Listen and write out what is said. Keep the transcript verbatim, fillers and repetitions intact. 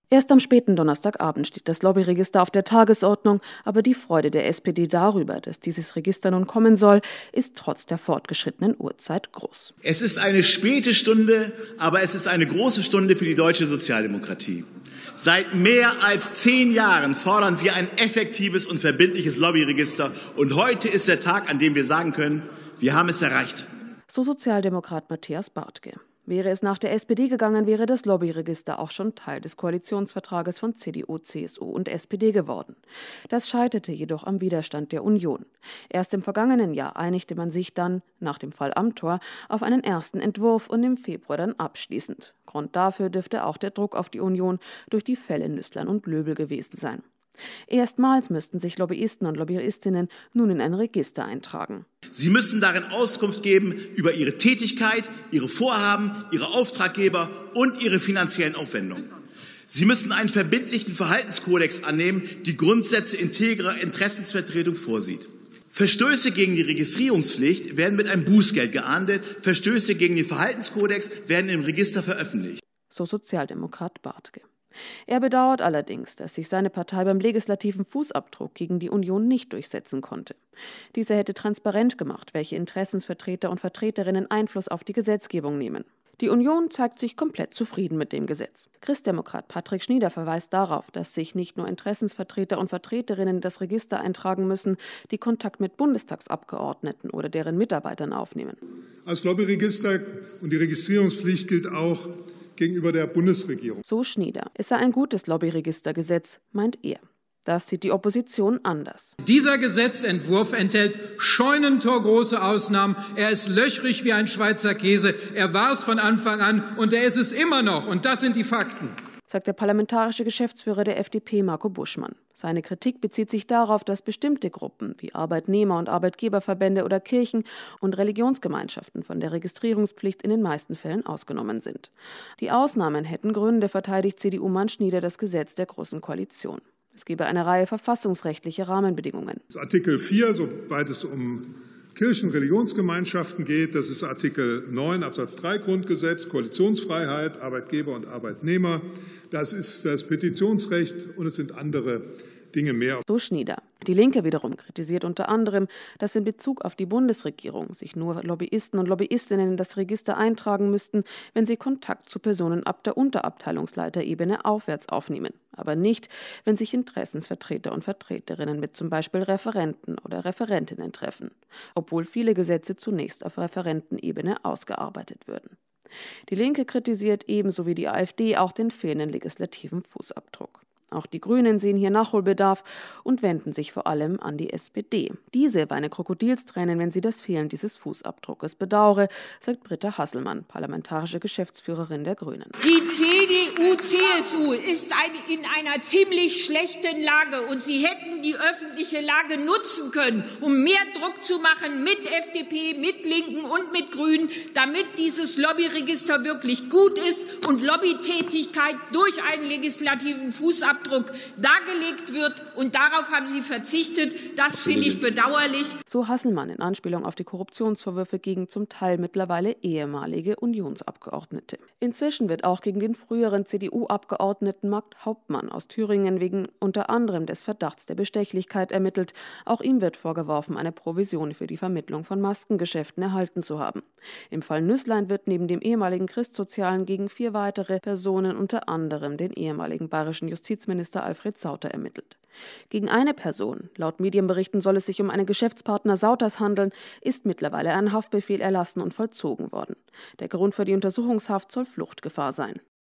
Erst am späten Donnerstagabend steht das Lobbyregister auf der Tagesordnung, aber die Freude der S P D darüber, dass dieses Register nun kommen soll, ist trotz der fortgeschrittenen Uhrzeit groß. Es ist eine späte Stunde, aber es ist eine große Stunde für die deutsche Sozialdemokratie. Seit mehr als zehn Jahren fordern wir ein effektives und verbindliches Lobbyregister. Und heute ist der Tag, an dem wir sagen können, wir haben es erreicht. So Sozialdemokrat Matthias Bartke. Wäre es nach der S P D gegangen, wäre das Lobbyregister auch schon Teil des Koalitionsvertrages von C D U, C S U und S P D geworden. Das scheiterte jedoch am Widerstand der Union. Erst im vergangenen Jahr einigte man sich dann, nach dem Fall Amthor, auf einen ersten Entwurf und im Februar dann abschließend. Grund dafür dürfte auch der Druck auf die Union durch die Fälle Nüßlein und Löbel gewesen sein. Erstmals müssten sich Lobbyisten und Lobbyistinnen nun in ein Register eintragen. Sie müssen darin Auskunft geben über ihre Tätigkeit, ihre Vorhaben, ihre Auftraggeber und ihre finanziellen Aufwendungen. Sie müssen einen verbindlichen Verhaltenskodex annehmen, die Grundsätze integrer Interessensvertretung vorsieht. Verstöße gegen die Registrierungspflicht werden mit einem Bußgeld geahndet. Verstöße gegen den Verhaltenskodex werden im Register veröffentlicht. So Sozialdemokrat Bartke. Er bedauert allerdings, dass sich seine Partei beim legislativen Fußabdruck gegen die Union nicht durchsetzen konnte. Dieser hätte transparent gemacht, welche Interessensvertreter und Vertreterinnen Einfluss auf die Gesetzgebung nehmen. Die Union zeigt sich komplett zufrieden mit dem Gesetz. Christdemokrat Patrick Schnieder verweist darauf, dass sich nicht nur Interessensvertreter und Vertreterinnen in das Register eintragen müssen, die Kontakt mit Bundestagsabgeordneten oder deren Mitarbeitern aufnehmen. Das Lobbyregister und die Registrierungspflicht gilt auch gegenüber der Bundesregierung. So Schnieder. Es sei ein gutes Lobbyregistergesetz, meint er. Das sieht die Opposition anders. Dieser Gesetzentwurf enthält scheunentorgroße Ausnahmen. Er ist löchrig wie ein Schweizer Käse. Er war es von Anfang an und er ist es immer noch. Und das sind die Fakten, sagt der parlamentarische Geschäftsführer der F D P, Marco Buschmann. Seine Kritik bezieht sich darauf, dass bestimmte Gruppen wie Arbeitnehmer- und Arbeitgeberverbände oder Kirchen und Religionsgemeinschaften von der Registrierungspflicht in den meisten Fällen ausgenommen sind. Die Ausnahmen hätten Gründe, verteidigt C D U-Mann Schnieder das Gesetz der Großen Koalition. Es gebe eine Reihe verfassungsrechtlicher Rahmenbedingungen. Artikel vier, soweit es um Kirchen- und Religionsgemeinschaften geht, das ist Artikel neun Absatz drei Grundgesetz, Koalitionsfreiheit, Arbeitgeber und Arbeitnehmer. Das ist das Petitionsrecht und es sind andere Dinge mehr. So Schnieder. Die Linke wiederum kritisiert unter anderem, dass in Bezug auf die Bundesregierung sich nur Lobbyisten und Lobbyistinnen in das Register eintragen müssten, wenn sie Kontakt zu Personen ab der Unterabteilungsleiterebene aufwärts aufnehmen, aber nicht, wenn sich Interessensvertreter und Vertreterinnen mit zum Beispiel Referenten oder Referentinnen treffen, obwohl viele Gesetze zunächst auf Referentenebene ausgearbeitet würden. Die Linke kritisiert ebenso wie die AfD auch den fehlenden legislativen Fußabdruck. Auch die Grünen sehen hier Nachholbedarf und wenden sich vor allem an die S P D. Diese weine Krokodilstränen, wenn sie das Fehlen dieses Fußabdruckes bedauere, sagt Britta Hasselmann, parlamentarische Geschäftsführerin der Grünen. Die C D U C S U ist in einer ziemlich schlechten Lage und sie hätten die öffentliche Lage nutzen können, um mehr Druck zu machen mit F D P, mit Linken und mit Grünen, damit dieses Lobbyregister wirklich gut ist und Lobbytätigkeit durch einen legislativen Fußabdruck dargelegt wird. Und darauf haben Sie verzichtet. Das finde ich bedauerlich. So Hasselmann in Anspielung auf die Korruptionsvorwürfe gegen zum Teil mittlerweile ehemalige Unionsabgeordnete. Inzwischen wird auch gegen den früheren C D U-Abgeordneten Marc Hauptmann aus Thüringen wegen unter anderem des Verdachts der Bestechlichkeit ermittelt. Auch ihm wird vorgeworfen, eine Provision für die Vermittlung von Maskengeschäften erhalten zu haben. Im Fall Nüßlein wird neben dem ehemaligen Christsozialen gegen vier weitere Personen, unter anderem den ehemaligen bayerischen Justizminister Minister Alfred Sauter ermittelt. Gegen eine Person, laut Medienberichten soll es sich um einen Geschäftspartner Sauters handeln, ist mittlerweile ein Haftbefehl erlassen und vollzogen worden. Der Grund für die Untersuchungshaft soll Fluchtgefahr sein.